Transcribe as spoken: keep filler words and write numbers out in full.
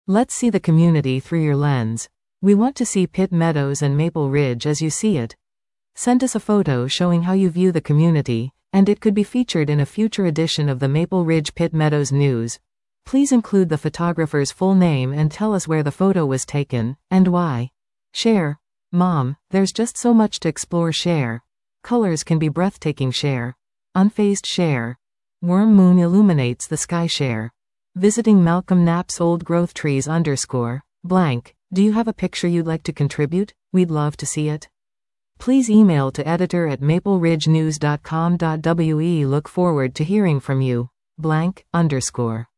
Let's see the community through your lens. We want to see Pitt Meadows and Maple Ridge as you see it. Send us a photo showing how you view the community, and it could be featured in a future edition of the Maple Ridge Pitt Meadows News. Please include the photographer's full name and tell us where the photo was taken, and why. Share. Mom, there's just so much to explore. Share. Colors can be breathtaking. Share. Unfazed. Share. Worm moon illuminates the sky. Share. Visiting Malcolm Knapp's old growth trees underscore blank. Do you have a picture you'd like to contribute? We'd love to see it. Please email to editor at maple ridge news dot com dot w e. Look forward to hearing from you. Blank underscore